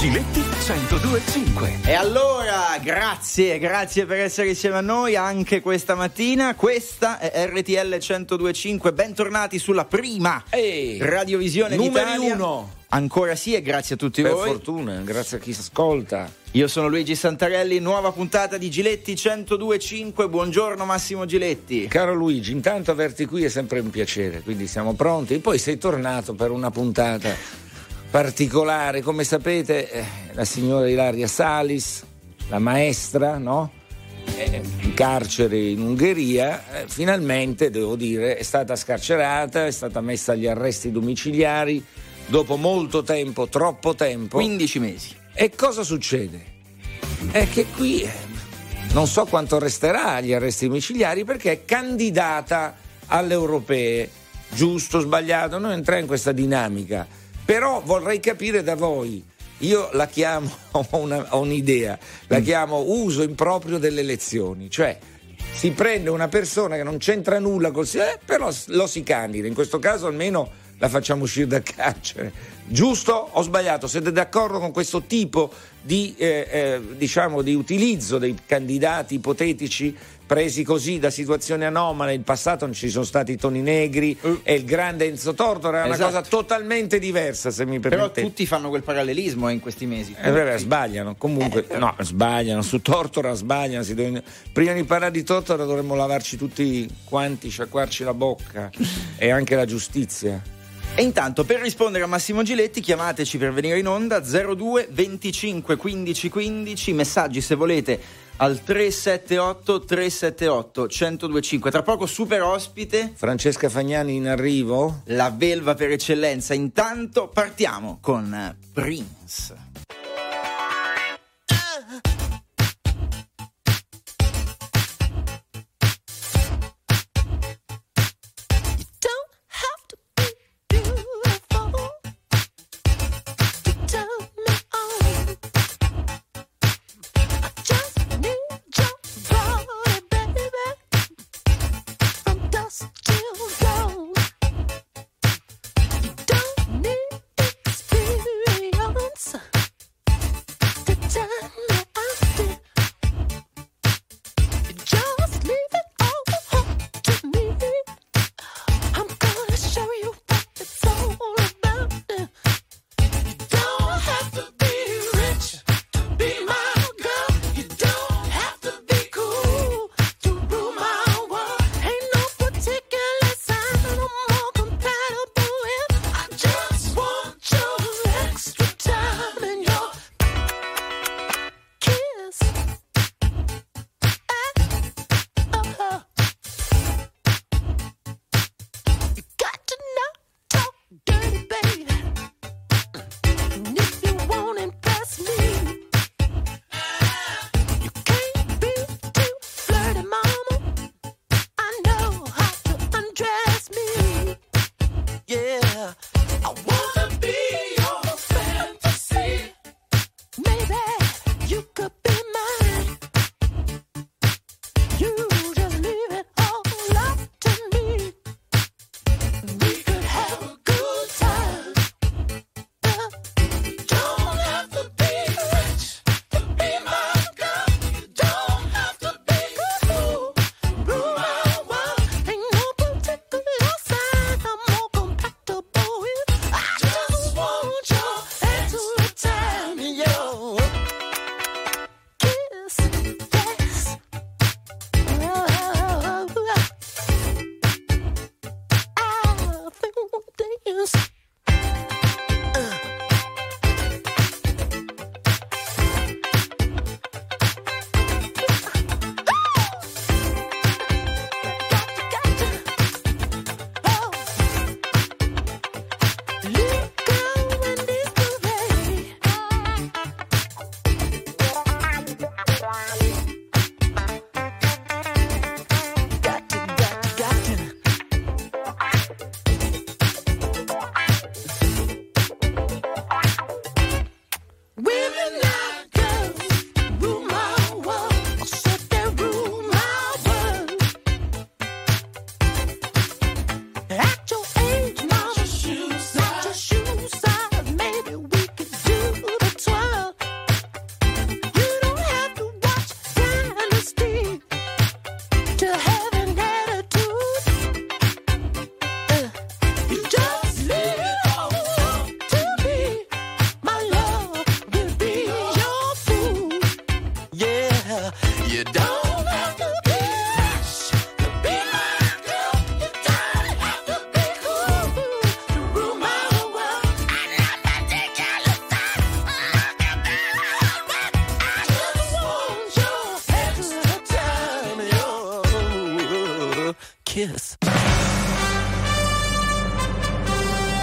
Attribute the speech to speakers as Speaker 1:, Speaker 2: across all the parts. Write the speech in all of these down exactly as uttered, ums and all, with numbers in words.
Speaker 1: Giletti centodue e cinque.
Speaker 2: E allora, grazie, grazie per essere insieme a noi anche questa mattina. Questa è R T L centodue e cinque. Bentornati sulla prima
Speaker 3: Ehi,
Speaker 2: radiovisione d'Italia.
Speaker 3: numeri uno.
Speaker 2: Ancora sì, e grazie a tutti
Speaker 3: Per
Speaker 2: voi.
Speaker 3: fortuna, grazie a chi ascolta.
Speaker 2: Io sono Luigi Santarelli, nuova puntata di Giletti centodue e cinque. Buongiorno Massimo Giletti.
Speaker 3: Caro Luigi, intanto averti qui è sempre un piacere, quindi siamo pronti. Poi sei tornato per una puntata particolare, come sapete, eh, la signora Ilaria Salis, la maestra, no? Eh, in carcere in Ungheria, eh, finalmente, devo dire, è stata scarcerata, è stata messa agli arresti domiciliari dopo molto tempo, troppo tempo.
Speaker 2: quindici mesi.
Speaker 3: E cosa succede? È che qui eh, non so quanto resterà agli arresti domiciliari perché è candidata alle europee. Giusto, sbagliato, non entriamo in questa dinamica. Però vorrei capire da voi, io la chiamo, ho, una, ho un'idea, la chiamo uso improprio delle elezioni, cioè si prende una persona che non c'entra nulla col eh, però lo si candida, in questo caso almeno la facciamo uscire dal carcere. Giusto o sbagliato? Siete d'accordo con questo tipo di, eh, eh, diciamo, di utilizzo dei candidati ipotetici presi così da situazioni anomale? In passato non ci sono stati Toni Negri uh. e il grande Enzo Tortora, era
Speaker 2: esatto.
Speaker 3: Una cosa totalmente diversa, se mi permettete.
Speaker 2: Però tutti fanno quel parallelismo in questi mesi.
Speaker 3: Eh, beh, sbagliano, comunque, eh, no, sbagliano, su Tortora sbagliano. Si devono... Prima di parlare di Tortora dovremmo lavarci tutti quanti, sciacquarci la bocca e anche la giustizia.
Speaker 2: E intanto, per rispondere a Massimo Giletti, chiamateci per venire in onda zero due venticinque quindici quindici, messaggi se volete al tre sette otto tre sette otto centodue e cinque. Tra poco super ospite
Speaker 3: Francesca Fagnani in arrivo,
Speaker 2: la belva per eccellenza. Intanto partiamo con Prince.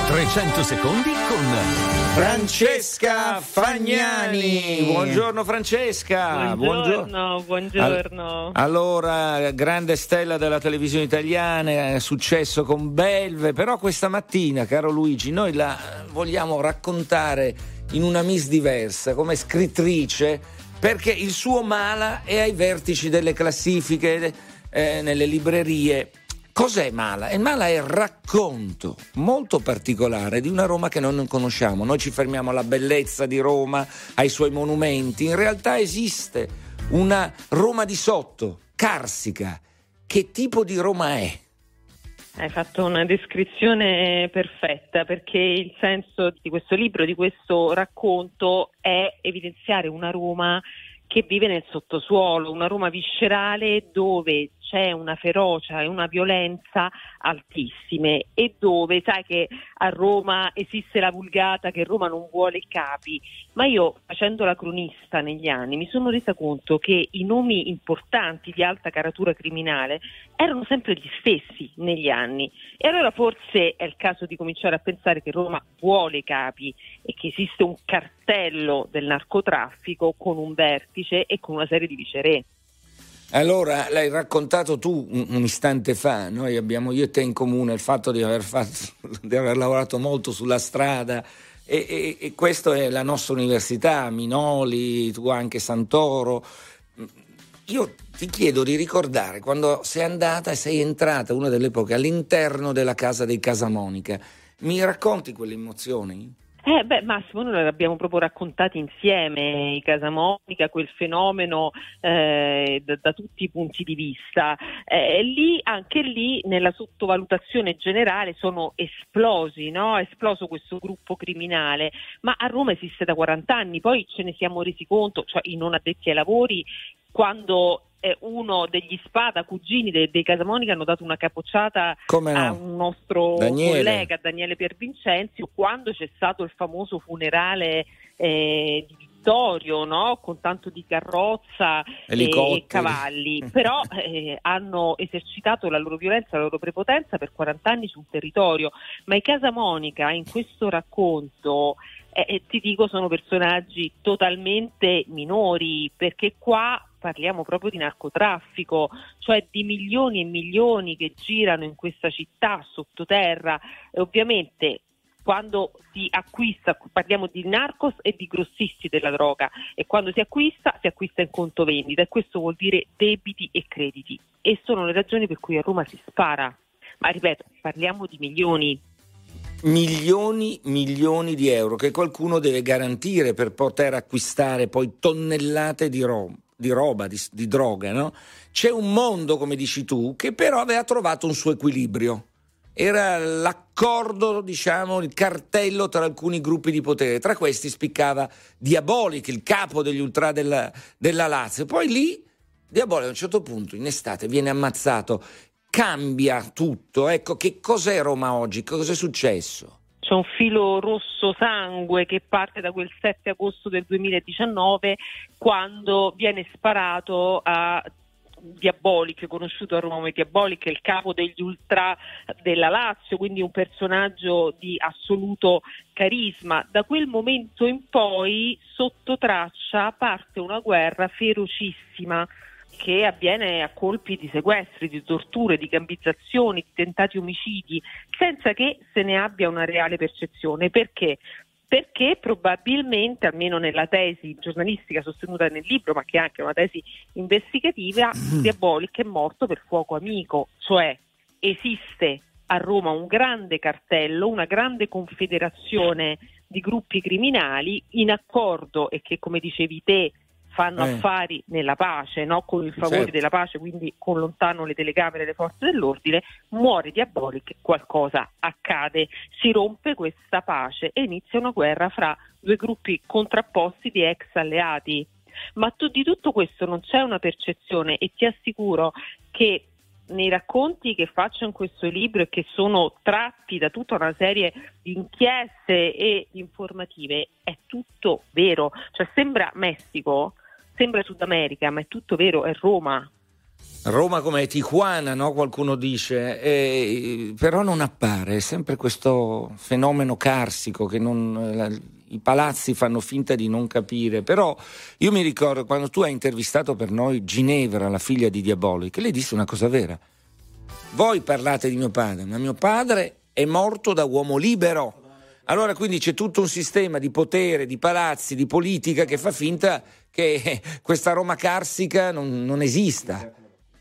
Speaker 1: trecento secondi con
Speaker 2: Francesca Fagnani.
Speaker 3: Buongiorno Francesca.
Speaker 4: Buongiorno, buongiorno.
Speaker 3: Allora, grande stella della televisione italiana, successo con Belve, però questa mattina, caro Luigi, noi la vogliamo raccontare in una Miss diversa, come scrittrice, perché il suo Mala è ai vertici delle classifiche, eh, nelle librerie. Cos'è Mala? Il Mala è il racconto molto particolare di una Roma che noi non conosciamo. Noi ci fermiamo alla bellezza di Roma, ai suoi monumenti. In realtà esiste una Roma di sotto, carsica. Che tipo di Roma è?
Speaker 4: Hai fatto una descrizione perfetta, perché il senso di questo libro, di questo racconto, è evidenziare una Roma che vive nel sottosuolo, una Roma viscerale dove c'è una ferocia e una violenza altissime, e dove sai che a Roma esiste la vulgata che Roma non vuole capi, ma io, facendo la cronista negli anni, mi sono resa conto che i nomi importanti di alta caratura criminale erano sempre gli stessi negli anni, e allora forse è il caso di cominciare a pensare che Roma vuole capi e che esiste un cartello del narcotraffico con un vertice e con una serie di viceré.
Speaker 3: Allora, l'hai raccontato tu un, un istante fa, noi abbiamo io e te in comune il fatto di aver, fatto, di aver lavorato molto sulla strada, e, e, e questo è la nostra università, Minoli, tu anche Santoro. Io ti chiedo di ricordare quando sei andata e sei entrata una delle epoche all'interno della casa dei Casamonica. Mi racconti quelle emozioni?
Speaker 4: Eh beh Massimo, noi l'abbiamo proprio raccontati insieme, i Casamonica, quel fenomeno eh, da, da tutti i punti di vista. Eh, lì, anche lì, nella sottovalutazione generale sono esplosi, no? È esploso questo gruppo criminale, ma a Roma esiste da quaranta anni, poi ce ne siamo resi conto, cioè i non addetti ai lavori, quando eh, uno degli Spada, cugini dei, dei Casamonica, hanno dato una capocciata
Speaker 3: Come no?
Speaker 4: a un nostro
Speaker 3: Daniele.
Speaker 4: collega, Daniele Piervincenzi, quando c'è stato il famoso funerale eh, di Vittorio, no? Con tanto di carrozza e, e cavalli, però eh, hanno esercitato la loro violenza, la loro prepotenza per quaranta anni sul territorio, ma i Casamonica in questo racconto eh, ti dico sono personaggi totalmente minori, perché qua parliamo proprio di narcotraffico, cioè di milioni e milioni che girano in questa città sottoterra, e ovviamente quando si acquista, parliamo di narcos e di grossisti della droga, e quando si acquista, si acquista in conto vendita, e questo vuol dire debiti e crediti, e sono le ragioni per cui a Roma si spara, ma ripeto, parliamo di milioni.
Speaker 3: Milioni, milioni di euro che qualcuno deve garantire per poter acquistare poi tonnellate di, ro- di roba, di, di droga, no? C'è un mondo, come dici tu, che però aveva trovato un suo equilibrio. Era l'accordo, diciamo, il cartello tra alcuni gruppi di potere. Tra questi spiccava Diabolic, il capo degli ultra della, della Lazio. Poi lì Diabolic a un certo punto, in estate, viene ammazzato. Cambia tutto. Ecco, che cos'è Roma oggi? Cos'è successo?
Speaker 4: C'è un filo rosso sangue che parte da quel sette agosto del duemiladiciannove, quando viene sparato a Diabolic, conosciuto a Roma come Diabolic, è il capo degli ultra della Lazio, quindi un personaggio di assoluto carisma. Da quel momento in poi, sotto traccia, parte una guerra ferocissima che avviene a colpi di sequestri, di torture, di gambizzazioni, di tentati omicidi, senza che se ne abbia una reale percezione. Perché? Perché probabilmente, almeno nella tesi giornalistica sostenuta nel libro, ma che è anche una tesi investigativa, Diabolic è morto per fuoco amico, cioè esiste a Roma un grande cartello, una grande confederazione di gruppi criminali in accordo, e che, come dicevi te, fanno eh. affari nella pace, no? Con il favore certo. della pace, quindi con lontano le telecamere e le forze dell'ordine. Muore Diabolic, qualcosa accade, si rompe questa pace e inizia una guerra fra due gruppi contrapposti di ex alleati. Ma tu, di tutto questo non c'è una percezione, e ti assicuro che nei racconti che faccio in questo libro, e che sono tratti da tutta una serie di inchieste e informative, è tutto vero. Cioè sembra Messico, sembra Sud America, ma è tutto vero, è Roma.
Speaker 3: Roma come Tijuana, no? Qualcuno dice, eh, però non appare, è sempre questo fenomeno carsico che non, la, i palazzi fanno finta di non capire. Però io mi ricordo quando tu hai intervistato per noi Ginevra, la figlia di Diabolic, che lei disse una cosa vera: voi parlate di mio padre, ma mio padre è morto da uomo libero. Allora quindi c'è tutto un sistema di potere, di palazzi, di politica che fa finta che questa Roma carsica non, non esista.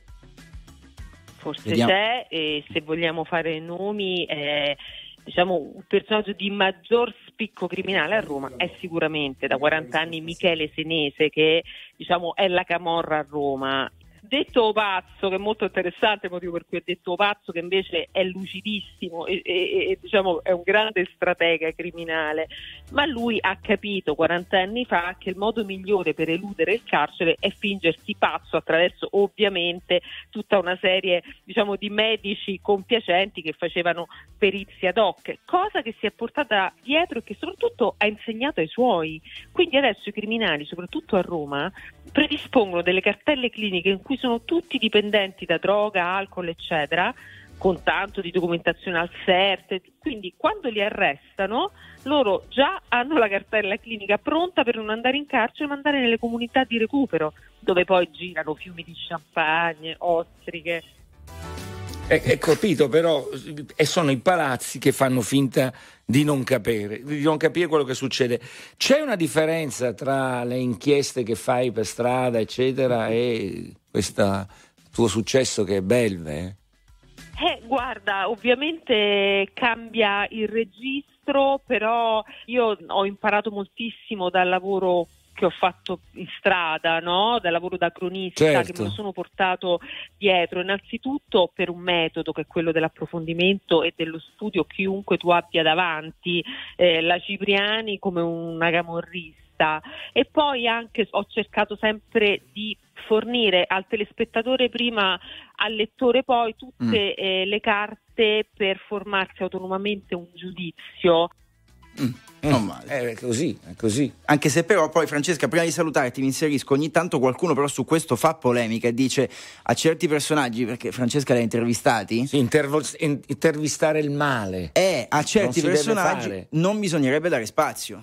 Speaker 4: Forse
Speaker 2: Vediamo.
Speaker 4: c'è, e se vogliamo fare nomi, eh, diciamo un personaggio di maggior spicco criminale a Roma è sicuramente da quaranta anni Michele Senese, che diciamo è la camorra a Roma. Detto pazzo, che è molto interessante il motivo per cui è detto pazzo, che invece è lucidissimo e, e, e diciamo è un grande stratega criminale, ma lui ha capito quaranta anni fa che il modo migliore per eludere il carcere è fingersi pazzo attraverso ovviamente tutta una serie diciamo di medici compiacenti che facevano perizie ad hoc, cosa che si è portata dietro e che soprattutto ha insegnato ai suoi. Quindi adesso i criminali, soprattutto a Roma, predispongono delle cartelle cliniche in cui sono tutti dipendenti da droga, alcol, eccetera, con tanto di documentazione al C E R T. Quindi quando li arrestano, loro già hanno la cartella clinica pronta per non andare in carcere, ma andare nelle comunità di recupero, dove poi girano fiumi di champagne, ostriche.
Speaker 3: È capito, però, e sono i palazzi che fanno finta di non capire, di non capire quello che succede. C'è una differenza tra le inchieste che fai per strada, eccetera, e questo tuo successo che è Belve?
Speaker 4: Eh, guarda, ovviamente cambia il registro, però io ho imparato moltissimo dal lavoro che ho fatto in strada, no? Dal lavoro da cronista,
Speaker 3: certo,
Speaker 4: che me lo sono portato dietro, innanzitutto per un metodo che è quello dell'approfondimento e dello studio, chiunque tu abbia davanti, eh, la Cipriani come una camorrista, e poi anche ho cercato sempre di fornire al telespettatore prima, al lettore poi, tutte mm. eh, le carte per formarsi autonomamente un giudizio.
Speaker 2: Mm. Non male.
Speaker 3: È così, è così.
Speaker 2: Anche se però poi, Francesca, prima di salutarti mi inserisco, ogni tanto qualcuno però su questo fa polemica e dice a certi personaggi, perché Francesca li ha intervistati?
Speaker 3: Sì, intervo- intervistare il male.
Speaker 2: Eh, a certi
Speaker 3: non
Speaker 2: personaggi non bisognerebbe dare spazio.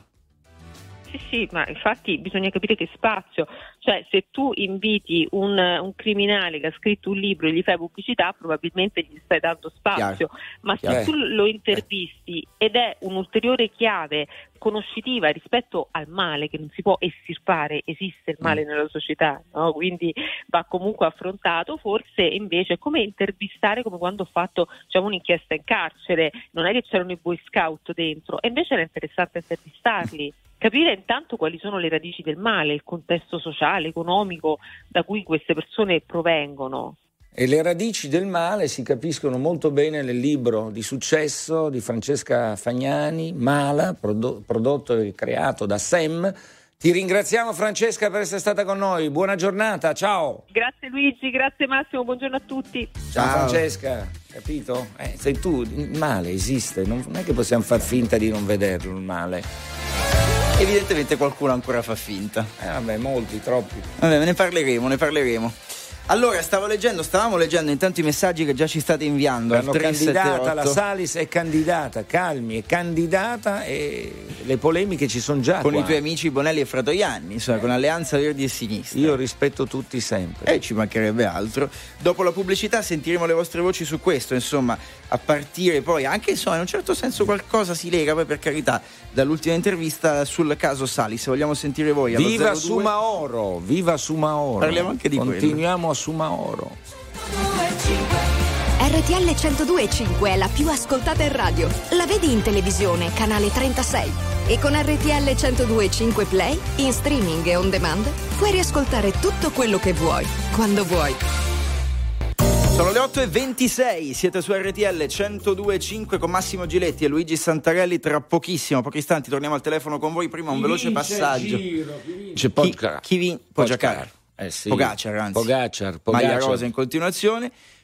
Speaker 4: Sì, sì, ma infatti bisogna capire che spazio, cioè se tu inviti un, un criminale che ha scritto un libro e gli fai pubblicità, probabilmente gli stai dando spazio, Chiaro. ma se
Speaker 3: Chiaro.
Speaker 4: tu lo intervisti ed è un'ulteriore chiave conoscitiva rispetto al male che non si può estirpare, esiste il male mm. nella società, no? Quindi va comunque affrontato. Forse invece è come intervistare, come quando ho fatto diciamo, un'inchiesta in carcere, non è che c'erano i boy scout dentro, e invece era interessante intervistarli, capire intanto quali sono le radici del male, il contesto sociale, economico da cui queste persone provengono.
Speaker 3: E le radici del male si capiscono molto bene nel libro di successo di Francesca Fagnani, Mala, prodo- prodotto e creato da Sam. Ti ringraziamo, Francesca, per essere stata con noi. Buona giornata, ciao.
Speaker 4: Grazie Luigi, grazie Massimo, buongiorno a tutti.
Speaker 3: Ciao, ciao. Francesca, capito? Eh, sei tu, il male esiste, non è che possiamo far finta di non vederlo il male.
Speaker 2: Evidentemente qualcuno ancora fa finta.
Speaker 3: Eh vabbè, molti, troppi.
Speaker 2: Vabbè, ne parleremo, ne parleremo. Allora, stavo leggendo, stavamo leggendo intanto i messaggi che già ci state inviando.
Speaker 3: L'hanno candidata, la Salis è candidata, calmi, è candidata e le polemiche ci sono già
Speaker 2: con
Speaker 3: qua.
Speaker 2: i tuoi amici Bonelli e Fratoianni, insomma, con Alleanza Verdi e Sinistra.
Speaker 3: Io rispetto tutti sempre.
Speaker 2: E ci mancherebbe altro. Dopo la pubblicità sentiremo le vostre voci su questo, insomma, a partire poi, anche insomma, in un certo senso qualcosa si lega, poi per carità, dall'ultima intervista sul caso Salis. Vogliamo sentire voi.
Speaker 3: Viva
Speaker 2: zero due
Speaker 3: Sumaoro, viva Sumaoro.
Speaker 2: Parliamo anche di
Speaker 3: Continuiamo
Speaker 2: quello.
Speaker 3: a Sumaoro.
Speaker 5: R T L centodue e cinque è la più ascoltata in radio. La vedi in televisione, canale trentasei. E con R T L centodue e cinque Play, in streaming e on demand, puoi riascoltare tutto quello che vuoi, quando vuoi.
Speaker 2: Sono le otto e ventisei, siete su R T L centodue e cinque con Massimo Giletti e Luigi Santarelli. Tra pochissimo, pochi istanti, torniamo al telefono con voi. Prima un veloce passaggio.
Speaker 3: C'è Podcar.
Speaker 2: Chi vince? Pogacar.
Speaker 3: Eh sì.
Speaker 2: Pogacar, anzi.
Speaker 3: Pogacar,
Speaker 2: Maglia
Speaker 3: Pogacar.
Speaker 2: rosa in continuazione.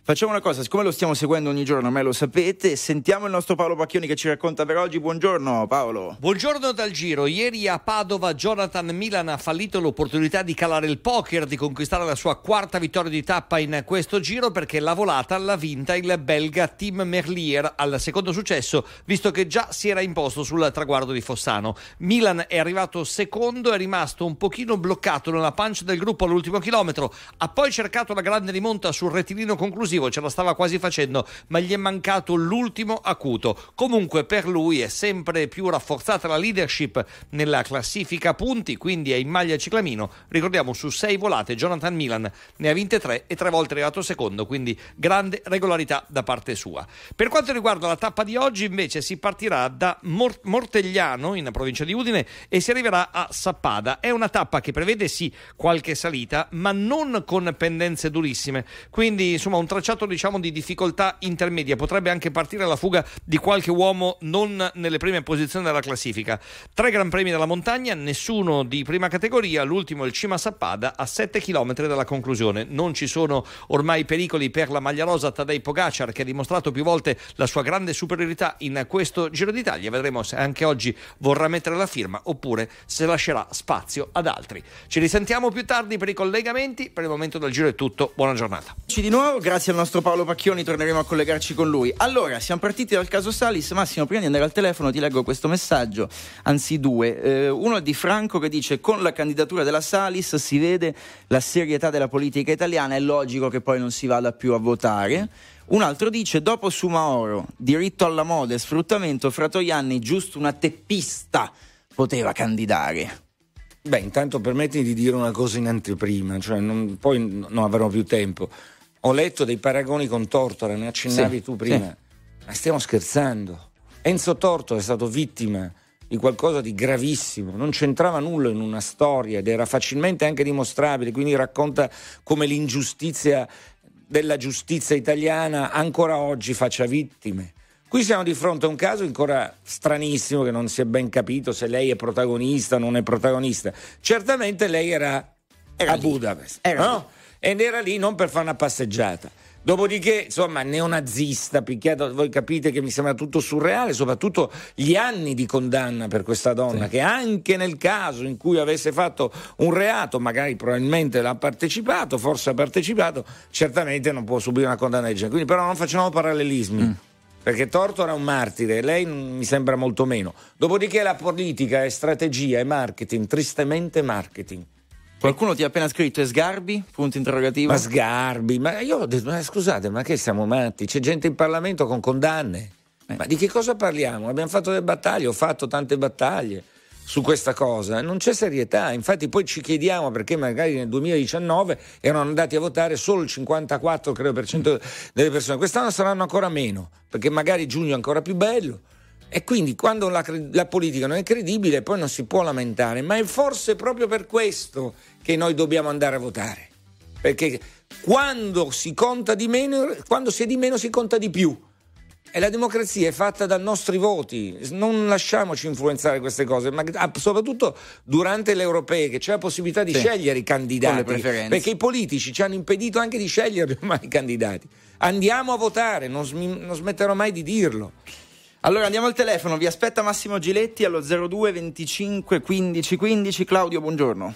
Speaker 2: Facciamo una cosa, siccome lo stiamo seguendo ogni giorno, a me lo sapete, sentiamo il nostro Paolo Pacchioni che ci racconta per oggi. Buongiorno Paolo.
Speaker 6: Buongiorno dal Giro. Ieri a Padova Jonathan Milan ha fallito l'opportunità di calare il poker, di conquistare la sua quarta vittoria di tappa in questo Giro, perché la volata l'ha vinta il belga Tim Merlier al secondo successo, visto che già si era imposto sul traguardo di Fossano. Milan è arrivato secondo, è rimasto un pochino bloccato nella pancia del gruppo all'ultimo chilometro, ha poi cercato la grande rimonta sul rettilineo conclusivo, ce la stava quasi facendo, ma gli è mancato l'ultimo acuto. Comunque per lui è sempre più rafforzata la leadership nella classifica punti, quindi è in maglia ciclamino. Ricordiamo, su sei volate Jonathan Milan ne ha vinte tre e tre volte è arrivato secondo, quindi grande regolarità da parte sua. Per quanto riguarda la tappa di oggi invece si partirà da Mor- Mortegliano in provincia di Udine e si arriverà a Sappada. È una tappa che prevede sì qualche salita, ma non con pendenze durissime, quindi insomma un tracciato diciamo di difficoltà intermedia. Potrebbe anche partire la fuga di qualche uomo non nelle prime posizioni della classifica. Tre gran premi della montagna, nessuno di prima categoria, l'ultimo il Cima Sappada a sette chilometri dalla conclusione. Non ci sono ormai pericoli per la maglia rosa Tadej Pogacar, che ha dimostrato più volte la sua grande superiorità in questo Giro d'Italia. Vedremo se anche oggi vorrà mettere la firma oppure se lascerà spazio ad altri. Ci risentiamo più tardi per i collegamenti. Per il momento dal Giro è tutto, buona giornata.
Speaker 2: Di nuovo, grazie al nostro Paolo Pacchioni, torneremo a collegarci con lui. Allora, siamo partiti dal caso Salis. Massimo, prima di andare al telefono ti leggo questo messaggio, anzi due. Eh, uno è di Franco che dice: con la candidatura della Salis si vede la serietà della politica italiana, è logico che poi non si vada più a votare. Un altro dice: dopo Sumaoro, diritto alla moda e sfruttamento, Fratoianni giusto una teppista poteva candidare.
Speaker 3: Beh, intanto permettimi di dire una cosa in anteprima, cioè non, poi non avremo più tempo. Ho letto dei paragoni con Tortora, ne accennavi sì, tu prima, sì. Ma stiamo scherzando. Enzo Tortora è stato vittima di qualcosa di gravissimo, non c'entrava nulla in una storia ed era facilmente anche dimostrabile, quindi racconta come l'ingiustizia della giustizia italiana ancora oggi faccia vittime. Qui siamo di fronte a un caso ancora stranissimo, che non si è ben capito se lei è protagonista o non è protagonista. Certamente lei era, era a lì. Budapest, era no? Ed era lì non per fare una passeggiata. Dopodiché, insomma, neonazista, picchiato, voi capite che mi sembra tutto surreale, soprattutto gli anni di condanna per questa donna, sì. Che anche nel caso in cui avesse fatto un reato, magari probabilmente l'ha partecipato, forse ha partecipato, certamente non può subire una condanna del genere. Quindi però non facciamo parallelismi. Mm. Perché Tortora è un martire, lei mi sembra molto meno. Dopodiché la politica è strategia, è marketing, tristemente marketing.
Speaker 2: Qualcuno ti ha appena scritto: è Sgarbi? Punto interrogativo.
Speaker 3: Ma Sgarbi, ma io ho detto, ma scusate, ma che siamo matti? C'è gente in Parlamento con condanne. Eh. Ma di che cosa parliamo? Abbiamo fatto delle battaglie, ho fatto tante battaglie su questa cosa, non c'è serietà. Infatti poi ci chiediamo perché magari nel duemiladiciannove erano andati a votare solo il cinquantaquattro credo per cento delle persone, quest'anno saranno ancora meno, perché magari giugno è ancora più bello. E quindi quando la, la politica non è credibile poi non si può lamentare, ma è forse proprio per questo che noi dobbiamo andare a votare, perché quando si conta di meno, quando si è di meno si conta di più. E la democrazia è fatta dai nostri voti, non lasciamoci influenzare queste cose, ma soprattutto durante le europee, che c'è la possibilità di sì, scegliere i candidati, perché i politici ci hanno impedito anche di scegliere ormai i candidati. Andiamo a votare, non, sm- non smetterò mai di dirlo.
Speaker 2: Allora andiamo al telefono, vi aspetta Massimo Giletti allo zero due venticinque quindici quindici. Claudio, buongiorno.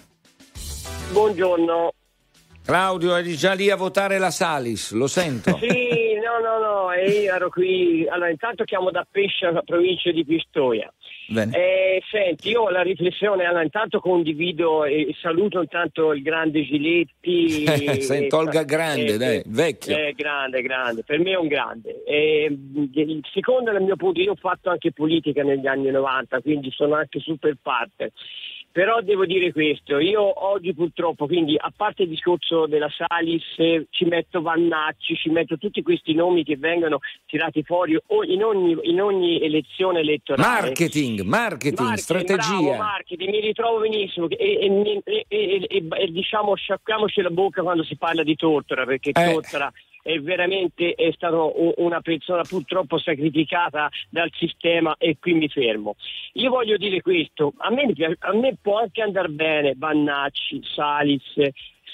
Speaker 7: Buongiorno.
Speaker 3: Claudio, eri già lì a votare la Salis, lo sento.
Speaker 7: Sì, no, no, no, io ero qui. Allora, intanto chiamo da Pescia, la provincia di Pistoia.
Speaker 2: Bene.
Speaker 7: Eh, senti, io la riflessione, allora, intanto condivido e saluto intanto il grande Giletti.
Speaker 3: Senti, Olga grande, eh, dai, vecchio.
Speaker 7: Eh, grande, grande, per me è un grande. Eh, secondo il mio punto, io ho fatto anche politica negli anni novanta, quindi sono anche super partner. Però devo dire questo, io oggi purtroppo, quindi a parte il discorso della Salis, eh, ci metto Vannacci, ci metto tutti questi nomi che vengono tirati fuori in ogni, in ogni elezione elettorale.
Speaker 3: Marketing, marketing, marketing strategia.
Speaker 7: Bravo, marketing, mi ritrovo benissimo e, e, e, e, e, e diciamo sciacquiamoci la bocca quando si parla di Tortora, perché eh. Tortora è veramente è stato una persona purtroppo sacrificata dal sistema e qui mi fermo. Io voglio dire questo, a me, a me può anche andare bene Vannacci, Salis,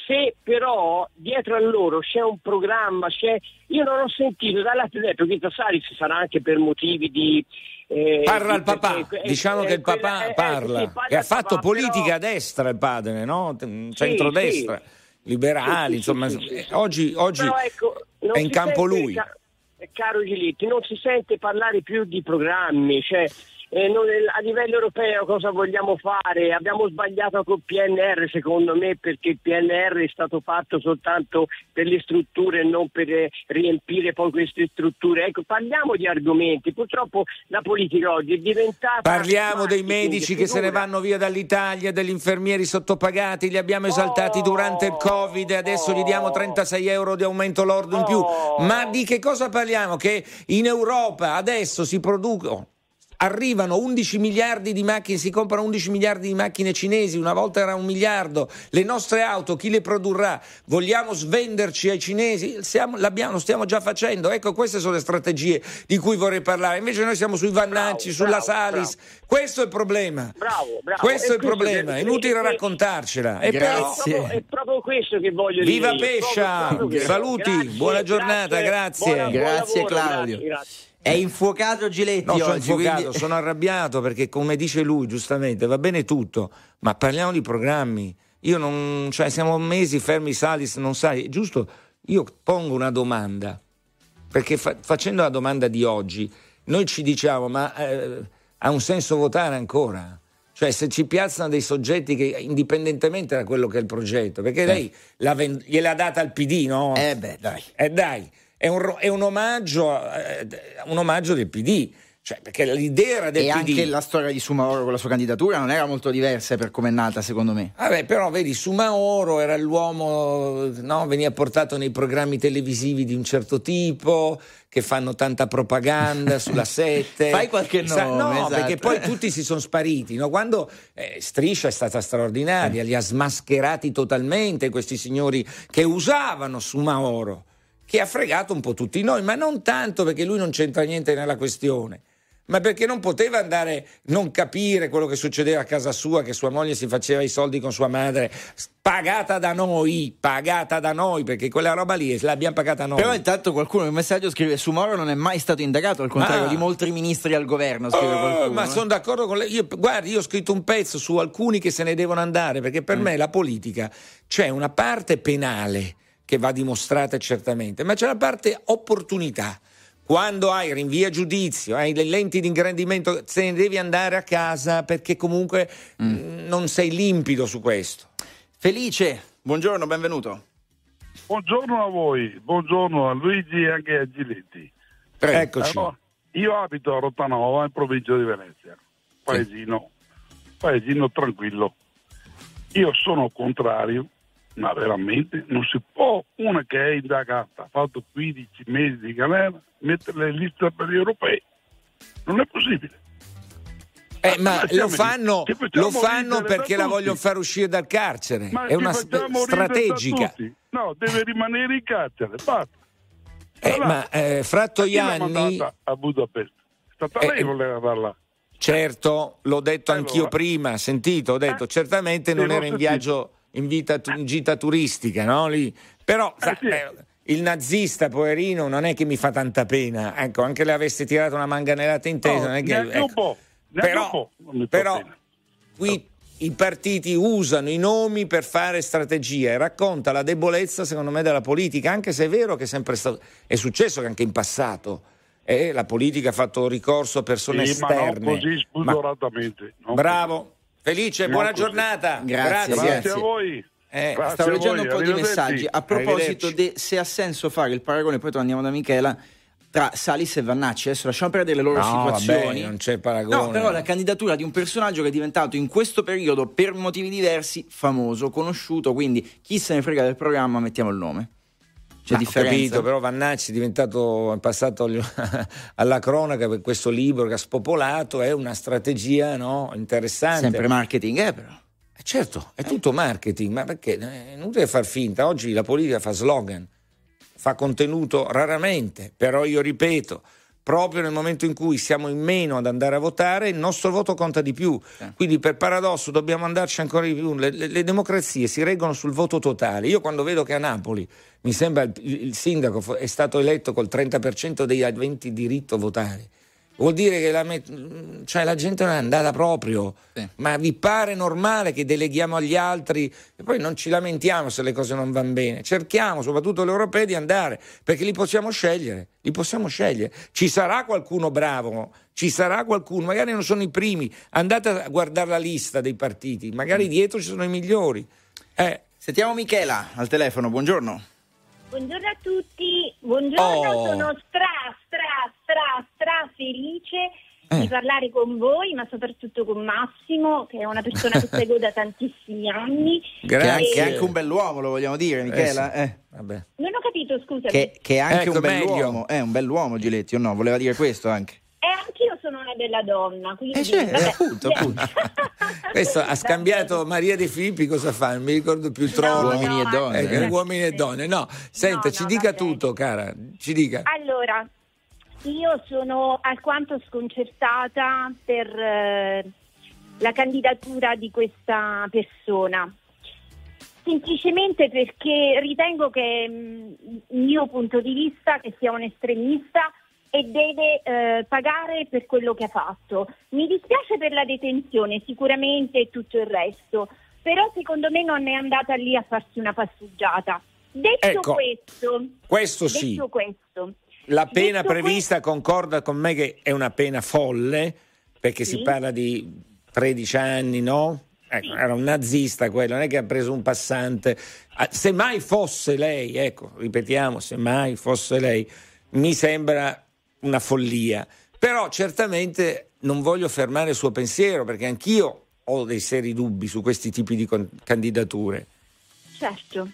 Speaker 7: se però dietro a loro c'è un programma, c'è, io non ho sentito dall'altro detto che Salis sarà anche per motivi di eh,
Speaker 3: parla
Speaker 7: di,
Speaker 3: il papà,
Speaker 7: perché,
Speaker 3: diciamo
Speaker 7: eh,
Speaker 3: che il
Speaker 7: quella,
Speaker 3: papà
Speaker 7: eh,
Speaker 3: parla,
Speaker 7: eh, sì, parla
Speaker 3: che ha fatto
Speaker 7: papà,
Speaker 3: politica
Speaker 7: però...
Speaker 3: a destra il padre, no?
Speaker 7: Sì,
Speaker 3: Centrodestra,
Speaker 7: sì.
Speaker 3: liberali,
Speaker 7: Sì,
Speaker 3: insomma,
Speaker 7: sì, sì, sì.
Speaker 3: oggi, oggi
Speaker 7: Però, ecco,
Speaker 3: è in campo
Speaker 7: sente,
Speaker 3: lui.
Speaker 7: Ca- caro Giletti, non si sente parlare più di programmi, cioè eh, non, a livello europeo cosa vogliamo fare? Abbiamo sbagliato col P N R secondo me, perché il P N R è stato fatto soltanto per le strutture e non per eh, riempire poi queste strutture. Ecco, parliamo di argomenti, purtroppo la politica oggi è diventata...
Speaker 3: Parliamo dei
Speaker 7: marketing,
Speaker 3: medici che se ne
Speaker 7: figura.
Speaker 3: vanno via dall'Italia, degli infermieri sottopagati, li abbiamo esaltati
Speaker 7: Oh,
Speaker 3: durante il Covid e adesso gli diamo trentasei euro di aumento lordo in più.
Speaker 7: Oh.
Speaker 3: Ma di che cosa parliamo? Che in Europa adesso si producono... Arrivano undici miliardi di macchine, si comprano undici miliardi di macchine cinesi, una volta era un miliardo. Le nostre auto, chi le produrrà? Vogliamo svenderci ai cinesi? Siamo, l'abbiamo, lo stiamo già facendo. Ecco, queste sono le strategie di cui vorrei parlare. Invece noi siamo sui Vannacci,
Speaker 7: Bravo,
Speaker 3: sulla
Speaker 7: bravo,
Speaker 3: Salis.
Speaker 7: bravo.
Speaker 3: Questo è il problema.
Speaker 7: Bravo, bravo.
Speaker 3: Questo è il
Speaker 7: questo
Speaker 3: problema,
Speaker 7: che-
Speaker 3: è inutile
Speaker 7: che-
Speaker 3: raccontarcela. E
Speaker 7: È
Speaker 3: però,
Speaker 2: Grazie.
Speaker 7: proprio, è proprio questo che voglio
Speaker 3: Viva
Speaker 7: dire. io,
Speaker 3: Pescia!
Speaker 7: proprio- proprio questo.
Speaker 3: Saluti,
Speaker 7: Grazie,
Speaker 3: buona giornata, grazie.
Speaker 7: buona- buon
Speaker 2: Grazie,
Speaker 7: lavoro,
Speaker 2: Claudio.
Speaker 7: grazie, grazie.
Speaker 2: È infuocato Giletti
Speaker 3: no, sono
Speaker 2: oggi,
Speaker 3: infuocato,
Speaker 2: quindi-
Speaker 3: sono arrabbiato perché, come dice lui giustamente, va bene tutto, ma parliamo di programmi. Io non, cioè, siamo mesi fermi, Salis, non sai, giusto? Io pongo una domanda, perché fa- facendo la domanda di oggi, noi ci diciamo, ma eh, ha un senso votare ancora? Cioè, se ci piazzano dei soggetti che, indipendentemente da quello che è il progetto, perché lei l'ha vend- gliel'ha data al P D, no?
Speaker 2: Eh beh, dai.
Speaker 3: Eh dai, è un, ro- è un omaggio, eh, un omaggio del P D, cioè, perché l'idea era del
Speaker 2: E
Speaker 3: P D.
Speaker 2: anche la storia di Soumahoro con la sua candidatura non era molto diversa per come è nata, secondo me.
Speaker 3: Vabbè, però vedi, Soumahoro era l'uomo, no? Veniva portato nei programmi televisivi di un certo tipo, che fanno tanta propaganda sulla sette.
Speaker 2: Fai qualche
Speaker 3: Sa-
Speaker 2: nome,
Speaker 3: No,
Speaker 2: esatto.
Speaker 3: perché poi tutti si sono spariti, no? Quando eh, Striscia è stata straordinaria, li ha smascherati totalmente questi signori che usavano Soumahoro, che ha fregato un po' tutti noi, ma non tanto perché lui non c'entra niente nella questione, ma perché non poteva andare, non capire quello che succedeva a casa sua, che sua moglie si faceva i soldi con sua madre, pagata da noi, pagata da noi, perché quella roba lì l'abbiamo pagata noi.
Speaker 2: Però intanto qualcuno nel messaggio scrive: Soumahoro non è mai stato indagato, al contrario
Speaker 3: Ah.
Speaker 2: di molti ministri al governo, scrive
Speaker 3: Oh,
Speaker 2: qualcuno.
Speaker 3: ma sono d'accordo con lei. Io, guardi, io ho scritto un pezzo su alcuni che se ne devono andare, perché per
Speaker 2: Mm.
Speaker 3: me la politica c'è una parte penale che va dimostrata certamente, ma c'è la parte opportunità. Quando hai rinvio a giudizio, hai le lenti di ingrandimento, se ne devi andare a casa perché comunque
Speaker 2: Mm.
Speaker 3: mh, non sei limpido su questo.
Speaker 2: Felice, buongiorno, benvenuto.
Speaker 8: Buongiorno a voi, buongiorno a Luigi e anche a Giletti.
Speaker 2: Prego.
Speaker 3: Eccoci.
Speaker 8: Allora, io abito a Rottanova, in provincia di Venezia, paesino, paesino tranquillo. Io sono contrario, ma veramente non si può, una che è indagata, ha fatto quindici mesi di galera, metterla in lista per gli europei. Non è possibile.
Speaker 3: Eh, ma
Speaker 8: Ma
Speaker 3: lo
Speaker 8: siamo-
Speaker 3: fanno,
Speaker 8: ci facciamo
Speaker 3: lo fanno
Speaker 8: ridere
Speaker 3: perché
Speaker 8: da
Speaker 3: la
Speaker 8: tutti.
Speaker 3: vogliono far uscire dal carcere.
Speaker 8: Ma
Speaker 3: È
Speaker 8: ci
Speaker 3: una
Speaker 8: facciamo
Speaker 3: sp-
Speaker 8: ridere da
Speaker 3: strategica.
Speaker 8: tutti. No, deve rimanere in carcere, basta.
Speaker 3: Eh,
Speaker 8: Allora,
Speaker 3: ma eh,
Speaker 8: Chi l'ha
Speaker 3: Frattoianni,
Speaker 8: mandata a Budapest? È stata
Speaker 3: Eh,
Speaker 8: lei
Speaker 3: eh,
Speaker 8: che voleva darla.
Speaker 3: certo, l'ho detto
Speaker 8: Allora.
Speaker 3: anch'io prima, sentito, ho detto,
Speaker 8: Eh,
Speaker 3: certamente non
Speaker 8: sì, l'ho
Speaker 3: era in
Speaker 8: sentito.
Speaker 3: viaggio, in, vita, in gita turistica, no? Lì. Però
Speaker 8: Eh,
Speaker 3: sa,
Speaker 8: sì.
Speaker 3: eh, il nazista, poverino, non è che mi fa tanta pena. Ecco, anche le avessi tirato una manganellata in testa,
Speaker 8: No,
Speaker 3: non è che,
Speaker 8: neanche
Speaker 3: ecco.
Speaker 8: un po', neanche
Speaker 3: Però,
Speaker 8: un po', non mi fa
Speaker 3: però
Speaker 8: pena.
Speaker 3: qui i partiti usano i nomi per fare strategia e racconta la debolezza, secondo me, della politica, anche se è vero che è sempre stato, è successo che anche in passato eh, la politica ha fatto ricorso a persone
Speaker 8: Sì, ma non
Speaker 3: esterne.
Speaker 8: così
Speaker 3: Ma-
Speaker 8: spudoratamente. non
Speaker 3: Bravo, Felice,
Speaker 8: Non
Speaker 3: buona
Speaker 8: così.
Speaker 3: giornata.
Speaker 2: Grazie,
Speaker 8: così.
Speaker 2: grazie.
Speaker 8: Grazie a voi.
Speaker 3: Eh,
Speaker 8: Grazie
Speaker 2: Stavo
Speaker 8: a
Speaker 2: leggendo
Speaker 8: voi,
Speaker 2: un po' di
Speaker 8: arrivederci.
Speaker 2: messaggi. A proposito
Speaker 3: Arrivederci.
Speaker 2: di se ha senso fare il paragone, poi torniamo da Michela, tra Salis e Vannacci. Adesso lasciamo perdere le loro
Speaker 3: No,
Speaker 2: situazioni.
Speaker 3: vabbè, non c'è paragone.
Speaker 2: No, però la candidatura di un personaggio che è diventato in questo periodo, per motivi diversi, famoso, conosciuto, quindi chi se ne frega del programma, mettiamo il nome. C'è
Speaker 3: Ma ho
Speaker 2: differenza.
Speaker 3: capito, però Vannacci è diventato, è passato agli- alla cronaca per questo libro che ha spopolato, è una strategia, no, interessante.
Speaker 2: Sempre marketing, eh, però.
Speaker 3: Eh, certo, è tutto marketing, ma perché? È inutile far finta. Oggi la politica fa slogan, fa contenuto raramente, però io ripeto, proprio nel momento in cui siamo in meno ad andare a votare, il nostro voto conta di più. Sì. Quindi per paradosso dobbiamo andarci ancora di più. Le, le, le democrazie si reggono sul voto totale. Io quando vedo che a Napoli, mi sembra il, il sindaco è stato eletto col trenta per cento dei aventi diritto a votare, vuol dire che la, cioè la gente non è andata proprio. Sì. Ma vi pare normale che deleghiamo agli altri e poi non ci lamentiamo se le cose non vanno bene? Cerchiamo, soprattutto gli europei, di andare, perché li possiamo scegliere, li possiamo scegliere. Ci sarà qualcuno bravo, ci sarà qualcuno, magari non sono i primi, andate a guardare la lista dei partiti, magari dietro ci sono i migliori. Eh.
Speaker 2: Sentiamo Michela al telefono, buongiorno.
Speaker 9: Buongiorno a tutti, buongiorno,
Speaker 3: Oh.
Speaker 9: sono stra, stra, stra, stra felice
Speaker 2: Eh.
Speaker 9: di parlare con voi, ma soprattutto con Massimo, che è una persona che seguo da tantissimi anni.
Speaker 2: Che è, anche,
Speaker 3: Grazie.
Speaker 2: che è anche un bell'uomo, lo vogliamo dire, Michela.
Speaker 3: Eh sì.
Speaker 2: Eh.
Speaker 3: Vabbè.
Speaker 9: Non ho capito, scusami.
Speaker 2: Che, che è anche
Speaker 3: Ecco,
Speaker 2: un bell'uomo,
Speaker 3: meglio.
Speaker 2: è un bell'uomo Giletti, o no? Voleva dire questo anche.
Speaker 9: E anch'io sono una bella donna, quindi...
Speaker 2: Eh, cioè,
Speaker 9: vabbè.
Speaker 2: appunto, appunto.
Speaker 3: Questo ha scambiato Maria De Filippi, cosa fa? Non mi ricordo più troppo.
Speaker 2: Uomini e donne,
Speaker 3: Eh,
Speaker 2: eh.
Speaker 3: uomini e donne, no. Senta,
Speaker 9: No,
Speaker 3: ci
Speaker 9: no,
Speaker 3: dica
Speaker 9: va bene.
Speaker 3: tutto, cara, ci dica.
Speaker 9: Allora, io sono alquanto sconcertata per eh, la candidatura di questa persona, semplicemente perché ritengo che mh, il mio punto di vista che sia un estremista e deve eh, pagare per quello che ha fatto. Mi dispiace per la detenzione sicuramente e tutto il resto, però secondo me non è andata lì a farsi una passeggiata. Detto
Speaker 3: Ecco,
Speaker 9: questo,
Speaker 3: questo sì.
Speaker 9: detto questo,
Speaker 3: La pena
Speaker 9: detto
Speaker 3: prevista concorda con me che è una pena folle, perché
Speaker 9: Sì.
Speaker 3: si parla di tredici anni, no? Ecco,
Speaker 9: Sì.
Speaker 3: era un nazista quello, non è che ha preso un passante. Ah, se mai fosse lei, ecco, ripetiamo, se mai fosse lei, mi sembra una follia. Però certamente non voglio fermare il suo pensiero, perché anch'io ho dei seri dubbi su questi tipi di con- candidature.
Speaker 9: Certo,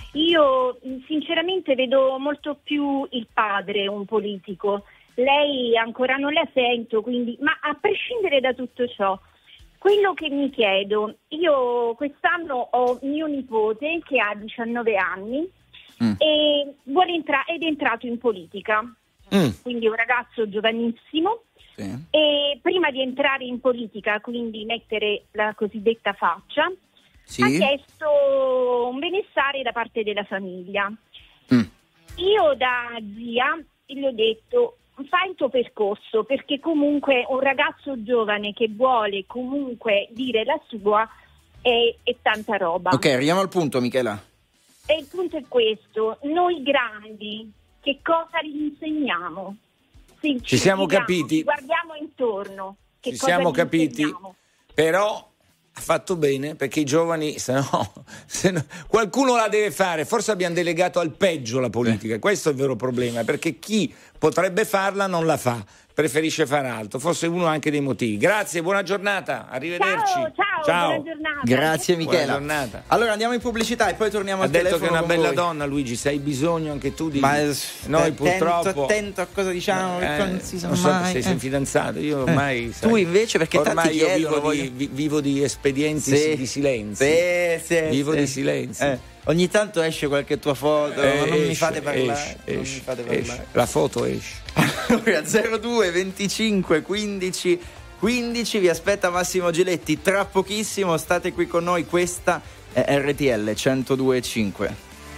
Speaker 9: io sinceramente vedo molto più il padre un politico, lei ancora non la sento, quindi, ma a prescindere da tutto ciò, quello che mi chiedo, io quest'anno ho mio nipote che ha diciannove anni
Speaker 2: Mm.
Speaker 9: e vuole entra- ed è entrato in politica,
Speaker 3: Mm.
Speaker 9: quindi è un ragazzo giovanissimo.
Speaker 2: Sì.
Speaker 9: E prima di entrare in politica, quindi mettere la cosiddetta faccia,
Speaker 2: Sì.
Speaker 9: ha chiesto un benessere da parte della famiglia.
Speaker 2: Mm.
Speaker 9: Io da zia gli ho detto: fai il tuo percorso, perché comunque un ragazzo giovane che vuole comunque dire la sua è, è tanta roba.
Speaker 2: Ok, arriviamo al punto, Michela.
Speaker 9: E il punto è questo: noi grandi che cosa gli insegniamo? Se
Speaker 3: Ci siamo
Speaker 9: giriamo,
Speaker 3: capiti.
Speaker 9: Guardiamo intorno. Che
Speaker 3: Ci
Speaker 9: cosa
Speaker 3: siamo
Speaker 9: gli
Speaker 3: capiti,
Speaker 9: insegniamo?
Speaker 3: però ha fatto bene, perché i giovani, se no, se no qualcuno la deve fare. Forse abbiamo delegato al peggio la politica, questo è il vero problema, perché chi potrebbe farla non la fa, preferisce fare altro, forse uno anche dei motivi. Grazie, buona giornata, arrivederci.
Speaker 9: Ciao, ciao, buona giornata.
Speaker 2: Grazie
Speaker 3: Buona
Speaker 2: Michela.
Speaker 3: giornata.
Speaker 2: Allora andiamo in pubblicità e poi torniamo
Speaker 3: Ha
Speaker 2: al
Speaker 3: detto
Speaker 2: telefono
Speaker 3: che è una
Speaker 2: con
Speaker 3: bella
Speaker 2: voi.
Speaker 3: donna, Luigi, se hai bisogno anche tu di...
Speaker 2: Ma eh,
Speaker 3: noi
Speaker 2: attento,
Speaker 3: purtroppo...
Speaker 2: attento a cosa diciamo,
Speaker 3: Eh,
Speaker 2: perché non si sa
Speaker 3: non so,
Speaker 2: mai.
Speaker 3: se sei
Speaker 2: eh.
Speaker 3: fidanzato, io ormai...
Speaker 2: Eh.
Speaker 3: sai,
Speaker 2: Tu invece, perché
Speaker 3: ormai
Speaker 2: tanti
Speaker 3: io
Speaker 2: chiedono,
Speaker 3: vivo,
Speaker 2: voglio-
Speaker 3: di, vi- vivo di espedienti
Speaker 2: Sì.
Speaker 3: di silenzi.
Speaker 2: Sì, sì,
Speaker 3: Vivo
Speaker 2: sì.
Speaker 3: di silenzi.
Speaker 2: Eh, ogni tanto esce qualche tua foto,
Speaker 3: Eh,
Speaker 2: ma non mi
Speaker 3: esce,
Speaker 2: fate parlare.
Speaker 3: esce,
Speaker 2: non mi
Speaker 3: esce,
Speaker 2: fate
Speaker 3: esce.
Speaker 2: parlare.
Speaker 3: La foto esce.
Speaker 2: Allora, zero due venticinque quindici quindici vi aspetta Massimo Giletti tra pochissimo, state qui con noi, questa è R T L centodue e cinque.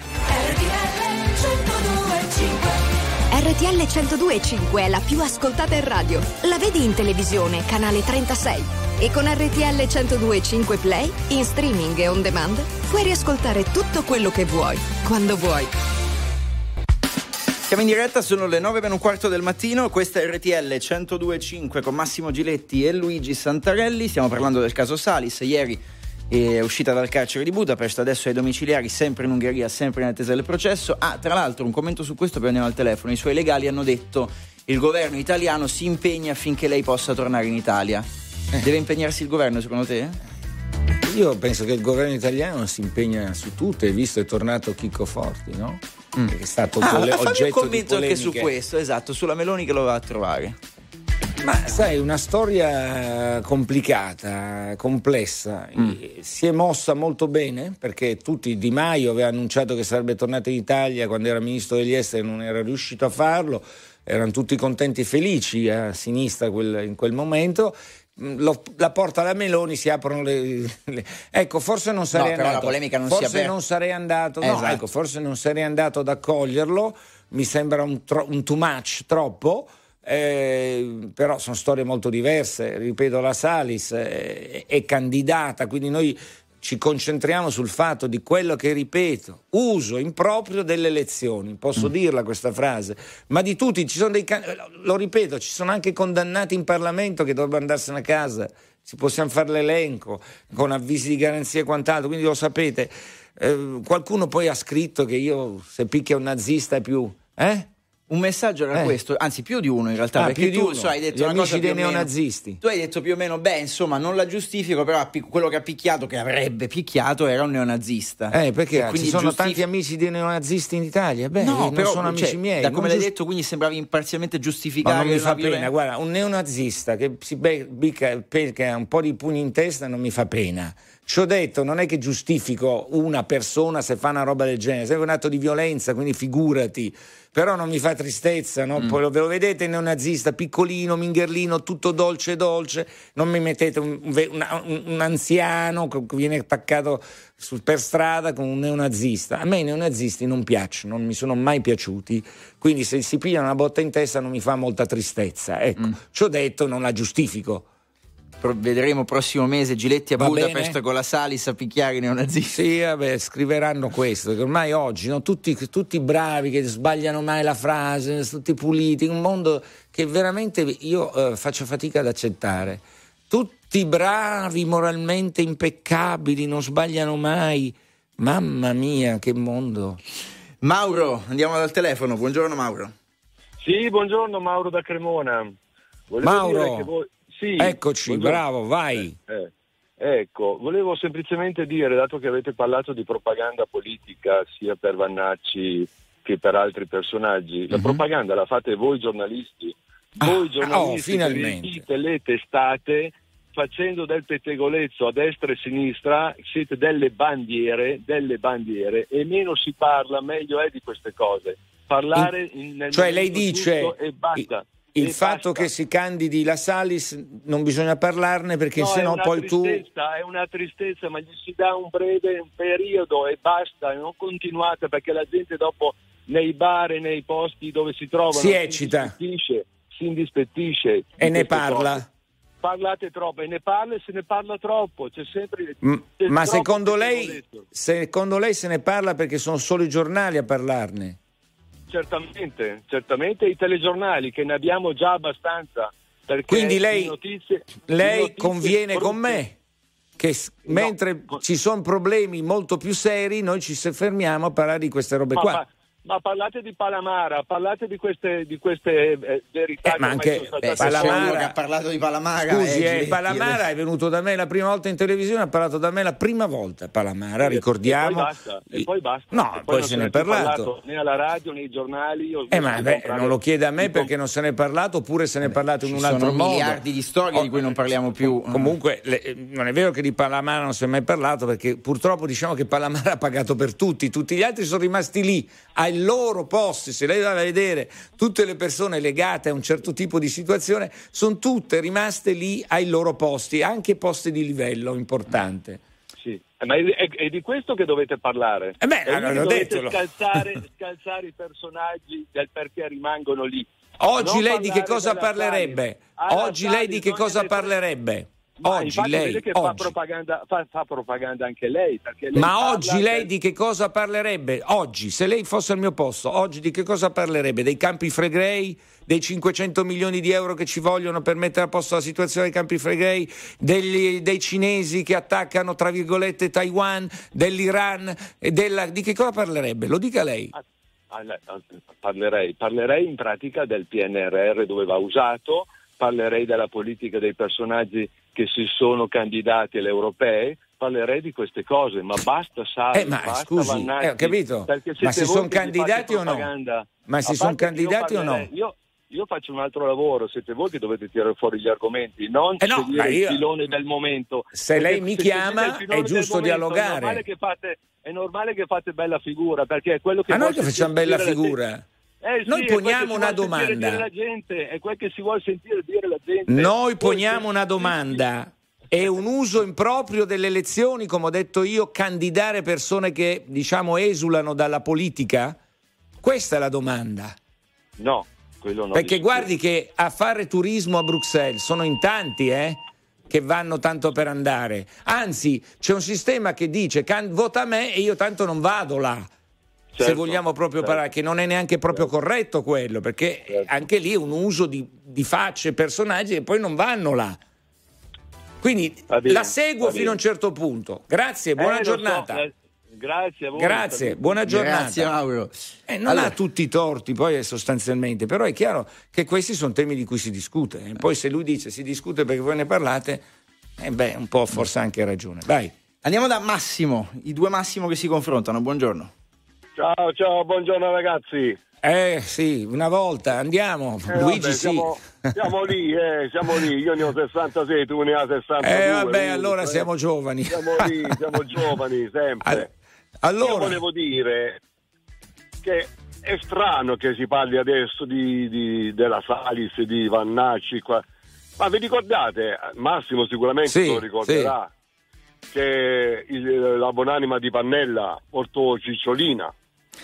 Speaker 5: R T L centodue e cinque è la più ascoltata in radio. La vedi in televisione, canale trentasei. E con R T L centodue e cinque Play, in streaming e on demand, puoi riascoltare tutto quello che vuoi, quando vuoi.
Speaker 2: Siamo in diretta, sono le nove meno un quarto del mattino, questa è R T L centodue e cinque con Massimo Giletti e Luigi Santarelli. Stiamo parlando del caso Salis. Ieri è uscita dal carcere di Budapest, adesso ai domiciliari, sempre in Ungheria, sempre in attesa del processo. Ah, tra l'altro, un commento su questo, poi andiamo al telefono. I suoi legali hanno detto: il governo italiano si impegna affinché lei possa tornare in Italia. Deve impegnarsi il governo, secondo te?
Speaker 3: Io penso che il governo italiano si impegna su tutto, e visto è tornato Chico Forti, no? Mm. Che è stato
Speaker 2: Ah,
Speaker 3: pole-
Speaker 2: fammi
Speaker 3: oggetto
Speaker 2: un commento
Speaker 3: di
Speaker 2: anche su
Speaker 3: polemiche.
Speaker 2: questo, esatto, sulla Meloni che lo va a trovare.
Speaker 3: Ma sai, una storia complicata, complessa.
Speaker 2: Mm.
Speaker 3: Si è mossa molto bene, perché tutti, Di Maio aveva annunciato che sarebbe tornato in Italia quando era ministro degli esteri, non era riuscito a farlo. erano tutti contenti e felici a sinistra quel, in quel momento. Lo, la porta alla Meloni, si aprono le, le ecco forse non sarei
Speaker 2: no, però
Speaker 3: andato
Speaker 2: la polemica non
Speaker 3: forse
Speaker 2: si è
Speaker 3: non sarei andato
Speaker 2: esatto.
Speaker 3: no, ecco, forse non sarei andato ad accoglierlo, mi sembra un, tro, un too much, troppo, eh, però sono storie molto diverse. Ripeto, la Salis è, è candidata, quindi noi ci concentriamo sul fatto di quello che, ripeto, uso improprio delle elezioni, posso mm. dirla questa frase, ma di tutti, ci sono dei, lo ripeto, ci sono anche condannati in Parlamento che dovrebbero andarsene a casa, ci possiamo fare l'elenco con avvisi di garanzia e quant'altro, quindi lo sapete. Eh, qualcuno poi ha scritto che io, se picchia un nazista è più... eh?
Speaker 2: Un messaggio era
Speaker 3: eh.
Speaker 2: questo, anzi più di uno in realtà,
Speaker 3: ah,
Speaker 2: perché
Speaker 3: più di
Speaker 2: tu
Speaker 3: uno.
Speaker 2: So, hai detto
Speaker 3: Gli
Speaker 2: una
Speaker 3: amici
Speaker 2: cosa
Speaker 3: dei
Speaker 2: più o meno,
Speaker 3: neonazisti.
Speaker 2: tu hai detto più o meno, beh insomma non la giustifico, però quello che ha picchiato, che avrebbe picchiato, era un neonazista.
Speaker 3: Eh, perché
Speaker 2: quindi
Speaker 3: ci sono
Speaker 2: giustif-
Speaker 3: tanti amici dei neonazisti in Italia? Beh,
Speaker 2: no,
Speaker 3: non
Speaker 2: però,
Speaker 3: sono amici
Speaker 2: cioè,
Speaker 3: miei.
Speaker 2: da come
Speaker 3: non
Speaker 2: l'hai
Speaker 3: giust-
Speaker 2: detto, quindi sembravi imparzialmente giustificare.
Speaker 3: Ma non mi fa
Speaker 2: violen-
Speaker 3: pena, guarda, un neonazista che si becca che ha un po' di pugni in testa non mi fa pena. Ci ho detto, non è che giustifico una persona se fa una roba del genere, serve un atto di violenza, quindi figurati, però non mi fa tristezza, no? Mm. Poi lo, ve lo vedete il neonazista, piccolino, mingherlino, tutto dolce dolce, non mi mettete un, un, un anziano che viene attaccato sul, per strada con un neonazista. A me i neonazisti non piacciono, non mi sono mai piaciuti, quindi se si pigliano una botta in testa non mi fa molta tristezza, ecco, mm. ci ho detto, non la giustifico.
Speaker 2: Vedremo prossimo mese Giletti a
Speaker 3: Va
Speaker 2: Budapest
Speaker 3: bene?
Speaker 2: con la Salis a picchiare i neonazisti.
Speaker 3: Sì, vabbè, scriveranno questo, che ormai oggi, no, tutti, tutti bravi che sbagliano mai la frase, tutti puliti, un mondo che veramente io eh, faccio fatica ad accettare. Tutti bravi, moralmente impeccabili, non sbagliano mai. Mamma mia, che mondo.
Speaker 2: Mauro, andiamo dal telefono. Buongiorno Mauro.
Speaker 10: Sì, buongiorno, Mauro da Cremona. Volevo
Speaker 3: Mauro.
Speaker 10: dire che voi... Sì,
Speaker 3: Eccoci,
Speaker 10: buongiorno.
Speaker 3: bravo, vai.
Speaker 10: Eh, eh. Ecco, volevo semplicemente dire, dato che avete parlato di propaganda politica sia per Vannacci che per altri personaggi, la
Speaker 3: Mhm.
Speaker 10: propaganda la fate voi giornalisti. Voi
Speaker 3: Ah,
Speaker 10: giornalisti
Speaker 3: oh, finalmente.
Speaker 10: che riempite le testate facendo del pettegolezzo a destra e a sinistra, siete delle bandiere, delle bandiere, e meno si parla, meglio è di queste cose. Parlare in, nel
Speaker 3: Cioè lei
Speaker 10: momento
Speaker 3: dice
Speaker 10: giusto e basta.
Speaker 3: il
Speaker 10: E
Speaker 3: fatto
Speaker 10: basta.
Speaker 3: che si candidi la Salis non bisogna parlarne perché
Speaker 10: No,
Speaker 3: sennò
Speaker 10: è una
Speaker 3: poi tu
Speaker 10: tristezza, è una tristezza, ma gli si dà un breve un periodo e basta, e non continuate, perché la gente dopo nei bar e nei posti dove si trovano
Speaker 3: Si eccita.
Speaker 10: indispettisce, si indispettisce di
Speaker 3: e ne
Speaker 10: queste
Speaker 3: parla.
Speaker 10: cose. Parlate troppo e ne parla e se ne parla troppo, c'è sempre
Speaker 3: M-
Speaker 10: c'è
Speaker 3: ma
Speaker 10: troppo
Speaker 3: secondo lei,
Speaker 10: pettegolezzo.
Speaker 3: secondo lei se ne parla perché sono solo i giornali a parlarne?
Speaker 10: Certamente, certamente i telegiornali, che ne abbiamo già abbastanza. Perché
Speaker 3: Quindi lei,
Speaker 10: di notizie,
Speaker 3: lei
Speaker 10: di notizie
Speaker 3: conviene con
Speaker 10: brutte.
Speaker 3: me che s-
Speaker 10: No,
Speaker 3: mentre
Speaker 10: con-
Speaker 3: ci sono problemi molto più seri noi ci fermiamo a parlare di queste robe
Speaker 10: Ma,
Speaker 3: qua.
Speaker 10: ma, ma parlate di Palamara, parlate di queste, di queste eh, verità
Speaker 3: Eh, ma
Speaker 10: che ormai
Speaker 3: anche-
Speaker 10: sono
Speaker 2: Beh,
Speaker 10: state
Speaker 2: se c'è
Speaker 3: Palamara-
Speaker 2: uno che ha parlato di Palamara,
Speaker 3: Scusi,
Speaker 2: eh,
Speaker 3: eh,
Speaker 2: Giletti,
Speaker 3: Palamara è venuto da me la prima volta in televisione, ha parlato da me la prima volta. Palamara, ricordiamo.
Speaker 10: E poi basta, e poi basta.
Speaker 3: No,
Speaker 10: E
Speaker 3: poi,
Speaker 10: non
Speaker 3: se ne è
Speaker 10: è più
Speaker 3: parlato.
Speaker 10: né alla radio né ai giornali. Io ho
Speaker 3: Eh,
Speaker 10: smesso
Speaker 3: ma
Speaker 10: di
Speaker 3: beh,
Speaker 10: comprare-
Speaker 3: non lo chiede a me
Speaker 10: di
Speaker 3: perché non se ne è parlato, oppure se ne è parlato in
Speaker 2: ci
Speaker 3: un altro
Speaker 2: sono
Speaker 3: modo.
Speaker 2: miliardi di storie di cui non parliamo più.
Speaker 3: Comunque, le- non è vero che di Palamara non si è mai parlato, perché purtroppo diciamo che Palamara ha pagato per tutti, tutti gli altri sono rimasti lì ai loro posti. Se lei va a vedere tutte le persone legate a un certo tipo di situazione, sono tutte rimaste lì ai loro posti, anche posti di livello importante.
Speaker 10: Sì. Eh, ma è, è- è di questo che dovete parlare.
Speaker 3: Eh beh,
Speaker 10: È lì che
Speaker 3: l'ho
Speaker 10: dovete
Speaker 3: detto, lo-
Speaker 10: scalzare, scalzare i personaggi del perché rimangono lì.
Speaker 3: Oggi
Speaker 10: Non
Speaker 3: lei di che
Speaker 10: parlare
Speaker 3: cosa
Speaker 10: della
Speaker 3: parlerebbe?
Speaker 10: Salis. Alla
Speaker 3: Oggi lei di
Speaker 10: Salis
Speaker 3: che
Speaker 10: non
Speaker 3: cosa
Speaker 10: gliene frega-
Speaker 3: parlerebbe?
Speaker 10: Ma
Speaker 3: Oggi
Speaker 10: infatti
Speaker 3: lei,
Speaker 10: vede che fa
Speaker 3: oggi.
Speaker 10: propaganda, fa, fa propaganda anche lei, perché lei
Speaker 3: Ma
Speaker 10: parla
Speaker 3: oggi lei
Speaker 10: per-
Speaker 3: di che cosa parlerebbe? Oggi, se lei fosse al mio posto, oggi di che cosa parlerebbe? Dei Campi Flegrei? Dei cinquecento milioni di euro che ci vogliono per mettere a posto la situazione dei Campi Flegrei? Degli, dei cinesi che attaccano, tra virgolette, Taiwan? Dell'Iran? E della, di che cosa parlerebbe? Lo dica lei.
Speaker 10: Ah, lei- ah, Parlerei, parlerei in pratica del P N R R dove va usato, parlerei della politica dei personaggi che si sono candidati alle europee, parlerei di queste cose, ma basta Salis,
Speaker 3: Eh, ma
Speaker 10: basta
Speaker 3: scusi,
Speaker 10: Vannacci,
Speaker 3: eh, ho capito.
Speaker 10: perché
Speaker 3: Ma
Speaker 10: siete
Speaker 3: si
Speaker 10: voi
Speaker 3: sono
Speaker 10: che vi fate
Speaker 3: candidati o no?
Speaker 10: propaganda.
Speaker 3: Ma si
Speaker 10: A
Speaker 3: sono
Speaker 10: parte che io
Speaker 3: candidati o no?
Speaker 10: parlerei- Io, io faccio un altro lavoro, siete voi che dovete tirare fuori gli argomenti, non
Speaker 3: Eh no,
Speaker 10: seguire
Speaker 3: ma io-
Speaker 10: il filone del momento.
Speaker 3: Se
Speaker 10: Perché
Speaker 3: lei mi
Speaker 10: se
Speaker 3: chiama,
Speaker 10: seguite il filone
Speaker 3: è giusto
Speaker 10: del momento,
Speaker 3: dialogare.
Speaker 10: È normale che fate, è normale che fate bella figura, perché è quello che
Speaker 3: Ma noi
Speaker 10: vuol
Speaker 3: che facciamo
Speaker 10: sentire
Speaker 3: bella
Speaker 10: la gente-
Speaker 3: figura?
Speaker 10: Eh sì,
Speaker 3: Noi poniamo una
Speaker 10: è quel che si vuole
Speaker 3: domanda.
Speaker 10: sentire dire la gente, è quel che si vuole sentire dire la gente.
Speaker 3: Noi
Speaker 10: Poi
Speaker 3: poniamo
Speaker 10: se-
Speaker 3: una domanda. È un uso improprio delle elezioni, come ho detto io, candidare persone che, diciamo, esulano dalla politica? Questa è la domanda.
Speaker 10: No, quello no.
Speaker 3: Perché
Speaker 10: di
Speaker 3: guardi che a fare turismo a Bruxelles sono in tanti, eh, che vanno tanto per andare. Anzi, c'è un sistema che dice can- vota me e io tanto non vado là. Se
Speaker 10: Certo,
Speaker 3: vogliamo proprio
Speaker 10: certo.
Speaker 3: parlare, che non è neanche proprio corretto quello, perché
Speaker 10: Certo.
Speaker 3: anche lì è un uso di, di facce e personaggi e poi non vanno là. Quindi
Speaker 10: Va bene,
Speaker 3: la seguo
Speaker 10: va
Speaker 3: fino
Speaker 10: bene.
Speaker 3: a un certo punto. Grazie, buona
Speaker 10: Eh, lo so,
Speaker 3: giornata.
Speaker 10: eh, grazie a voi.
Speaker 3: Grazie, buona giornata.
Speaker 2: Grazie Mauro.
Speaker 3: Eh, non
Speaker 2: Allora-
Speaker 3: ha tutti i torti, poi eh, sostanzialmente, però è chiaro che questi sono temi di cui si discute. E poi se lui dice si discute perché voi ne parlate, eh beh, un po' forse ha anche ragione. Vai.
Speaker 2: Andiamo da Massimo, i due Massimo che si confrontano. Buongiorno.
Speaker 10: Ciao, ciao, buongiorno ragazzi.
Speaker 3: Eh sì, una volta, andiamo.
Speaker 10: Eh,
Speaker 3: Luigi
Speaker 10: vabbè,
Speaker 3: sì.
Speaker 10: siamo, siamo lì, eh, siamo lì. Io ne ho sessantasei, tu ne hai sessantadue.
Speaker 3: Eh vabbè,
Speaker 10: quindi,
Speaker 3: allora
Speaker 10: eh,
Speaker 3: siamo giovani.
Speaker 10: Siamo lì, siamo giovani sempre. Io
Speaker 3: Allora,
Speaker 10: volevo dire che è strano che si parli adesso di, di- della Salis, di Vannacci qua. Ma vi ricordate, Massimo sicuramente
Speaker 3: Sì,
Speaker 10: lo ricorderà, che il- la buonanima di Pannella portò Cicciolina.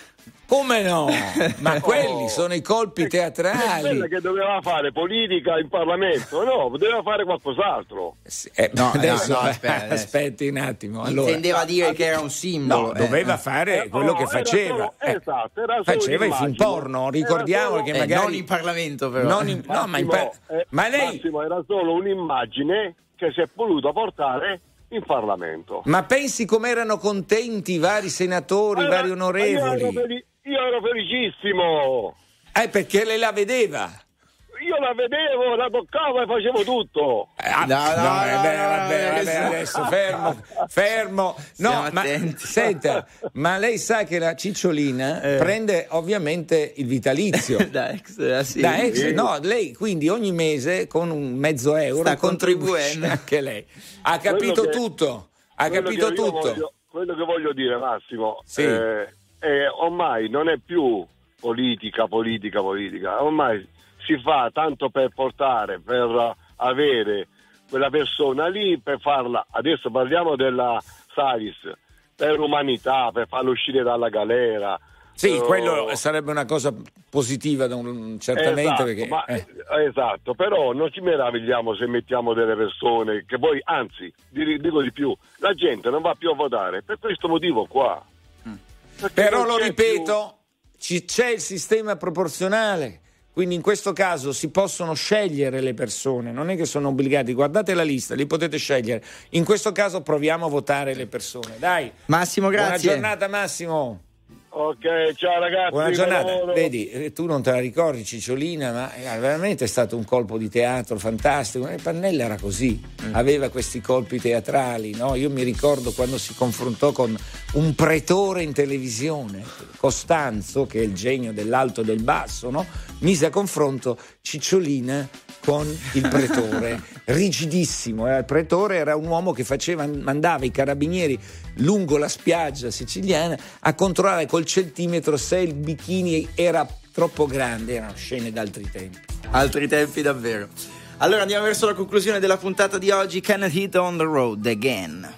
Speaker 3: come no? Ma quelli
Speaker 10: Oh.
Speaker 3: sono i colpi
Speaker 10: È quella
Speaker 3: teatrali.
Speaker 10: che doveva fare politica in Parlamento, no, doveva fare qualcos'altro.
Speaker 3: Sì, eh,
Speaker 2: No,
Speaker 3: adesso,
Speaker 2: no, no, aspetta, adesso.
Speaker 3: aspetti un attimo. Allora,
Speaker 2: Intendeva dire che era un simbolo.
Speaker 3: no,
Speaker 2: eh.
Speaker 3: doveva fare
Speaker 10: Eh,
Speaker 3: quello
Speaker 10: no,
Speaker 3: che
Speaker 10: era
Speaker 3: faceva.
Speaker 10: solo-
Speaker 3: Eh,
Speaker 10: esatto, era solo
Speaker 3: faceva i film
Speaker 10: un'immagine.
Speaker 3: porno, ricordiamo
Speaker 10: Era
Speaker 3: che
Speaker 2: Eh,
Speaker 3: magari
Speaker 2: non in Parlamento però.
Speaker 3: non in- no, ma, in
Speaker 10: Massimo,
Speaker 3: pa-
Speaker 10: eh,
Speaker 3: ma lei
Speaker 10: Massimo era solo un'immagine che si è voluta portare in Parlamento.
Speaker 3: ma pensi come erano contenti i vari senatori, i
Speaker 10: Allora,
Speaker 3: vari
Speaker 10: Io ero,
Speaker 3: onorevoli?
Speaker 10: feli- io ero felicissimo.
Speaker 3: Eh, perché lei la vedeva.
Speaker 10: Io la vedevo, la toccavo e facevo tutto.
Speaker 3: Eh, ah,
Speaker 2: No, no,
Speaker 3: no,
Speaker 2: no,
Speaker 3: vabbè,
Speaker 2: no,
Speaker 3: vabbè,
Speaker 2: no,
Speaker 3: vabbè,
Speaker 2: no.
Speaker 3: adesso fermo, fermo. No,
Speaker 2: Stiamo
Speaker 3: ma
Speaker 2: attenti.
Speaker 3: senta, ma lei sa che la Cicciolina
Speaker 2: Eh.
Speaker 3: prende ovviamente il vitalizio.
Speaker 2: da ex, eh, sì.
Speaker 3: Da ex,
Speaker 10: Sì.
Speaker 3: no, lei quindi ogni mese con un mezzo euro
Speaker 2: Sta
Speaker 3: contribuisce
Speaker 2: contribuendo.
Speaker 3: anche lei. Ha capito
Speaker 10: Quello che-
Speaker 3: tutto, ha
Speaker 10: Quello
Speaker 3: capito
Speaker 10: che io
Speaker 3: tutto.
Speaker 10: voglio- quello che voglio dire, Massimo,
Speaker 3: Sì.
Speaker 10: eh, è ormai non è più politica, politica, politica, ormai si fa tanto per portare, per avere quella persona lì, per farla, adesso parliamo della Salis, per umanità, per farla uscire dalla galera.
Speaker 3: Sì,
Speaker 10: Eh,
Speaker 3: quello sarebbe una cosa positiva da un- certamente
Speaker 10: esatto,
Speaker 3: perché
Speaker 10: ma-
Speaker 3: eh.
Speaker 10: esatto, però non ci meravigliamo se mettiamo delle persone che poi, anzi, di- dico di più, la gente non va più a votare per questo motivo qua. Perché
Speaker 3: Però
Speaker 10: non
Speaker 3: lo
Speaker 10: c'è
Speaker 3: ripeto, ci- c'è il sistema proporzionale, quindi in questo caso si possono scegliere le persone, non è che sono obbligati, guardate la lista, li potete scegliere. In questo caso proviamo a votare le persone. Dai,
Speaker 2: Massimo,
Speaker 3: buona
Speaker 2: grazie.
Speaker 3: giornata Massimo.
Speaker 10: più- Ok, ciao ragazzi.
Speaker 3: Buona
Speaker 10: buon
Speaker 3: giornata.
Speaker 10: lavoro.
Speaker 3: Vedi, eh, tu non te la ricordi Cicciolina, ma eh, veramente è stato un colpo di teatro fantastico. E Pannella era così, aveva questi colpi teatrali, no? Io mi ricordo quando si confrontò con un pretore in televisione, Costanzo, che è il genio dell'alto e del basso, no? Mise a confronto Cicciolina con il pretore, rigidissimo. eh. Il pretore era un uomo che faceva, mandava i carabinieri lungo la spiaggia siciliana a controllare col centimetro se il bikini era troppo grande. Erano scene d'altri tempi.
Speaker 2: Altri tempi davvero. Allora andiamo verso la conclusione della puntata di oggi. Cannot Hit on the Road Again.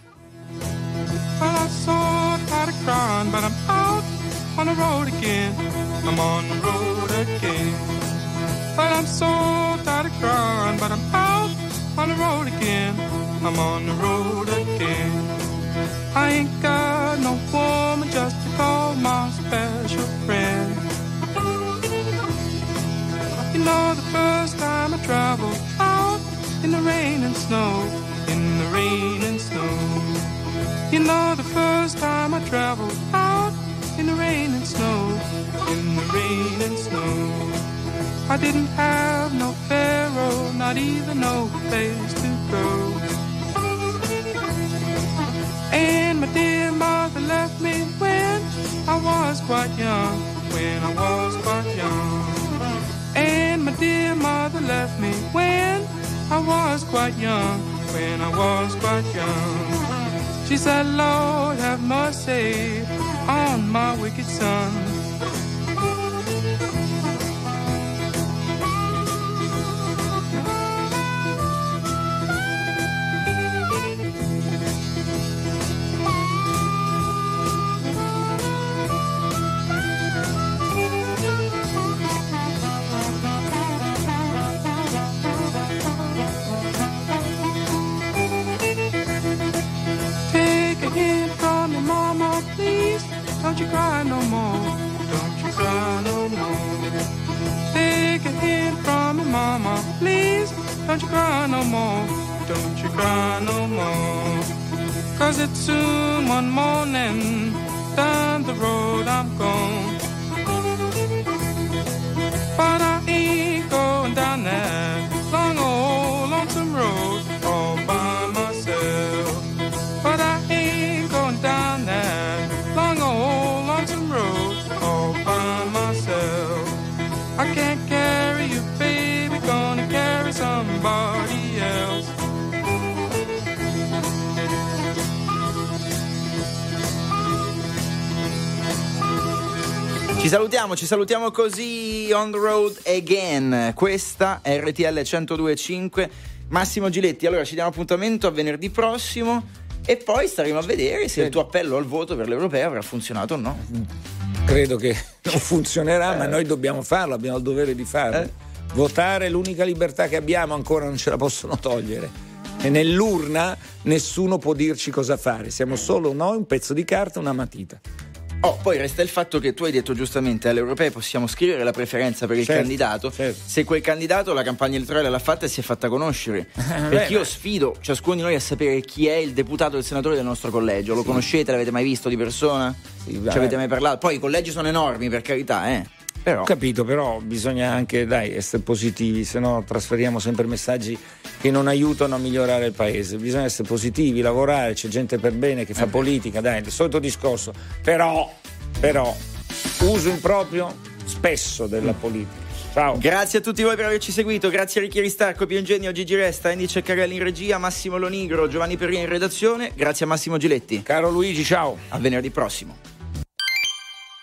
Speaker 11: Well, I'm so tired of crying, but I'm out on the road again. I'm on the road again. Well, I'm so tired of crying, but I'm out on the road again. I'm on the road again. I ain't got no woman just to call my special friend. You know, the first time I traveled out in the rain and snow, in the rain and snow. You know, the first time I traveled out in the rain and snow, in the rain and snow. I didn't have no pharaoh, not even no place to go. And my dear mother left me when I was quite young, when I was quite young. And my dear mother left me when I was quite young, when I was quite young. She said, Lord, have mercy on my wicked son. Don't you cry no more, don't you cry no more. Cause it's soon one morning, down the road I'm gone. But I ain't going down that long old lonesome road all by myself. But I ain't going down that long old lonesome road all by myself. I can't carry you, baby, gonna carry somebody else.
Speaker 2: Ci salutiamo, ci salutiamo così, on the road again. Questa è R T L centodue e cinque. Massimo Giletti, allora ci diamo appuntamento a venerdì prossimo e poi staremo a vedere se il tuo appello al voto per l'Europea avrà funzionato o no.
Speaker 3: Credo che non funzionerà, eh. ma noi dobbiamo farlo, abbiamo il dovere di farlo. Eh. Votare è l'unica libertà che abbiamo, ancora non ce la possono togliere. E nell'urna nessuno può dirci cosa fare, siamo solo noi, un pezzo di carta, una matita.
Speaker 2: Oh, poi resta il fatto che tu hai detto giustamente alle europee possiamo scrivere la preferenza per il
Speaker 3: certo,
Speaker 2: candidato,
Speaker 3: certo.
Speaker 2: Se quel candidato la campagna elettorale l'ha fatta e si è fatta conoscere.
Speaker 3: Beh,
Speaker 2: perché io
Speaker 3: beh.
Speaker 2: sfido ciascuno di noi a sapere chi è il deputato e il senatore del nostro collegio. Lo sì. conoscete? L'avete mai visto di persona?
Speaker 3: Sì,
Speaker 2: ci avete mai parlato? Poi i collegi sono enormi, per carità, eh però.
Speaker 3: Ho capito, però bisogna anche, dai, essere positivi, se no trasferiamo sempre messaggi che non aiutano a migliorare il paese. Bisogna essere positivi, lavorare, c'è gente per bene che fa eh. politica, dai, il solito discorso. Però, però, uso improprio spesso della politica. Ciao.
Speaker 2: Grazie a tutti voi per averci seguito, grazie a Ricchi Ristarco, Pio Ingegno, Gigi Resta, Andy Ceccarelli in regia, Massimo Lonigro, Giovanni Perrino in redazione, grazie a Massimo Giletti.
Speaker 3: Caro Luigi, ciao.
Speaker 2: A venerdì prossimo.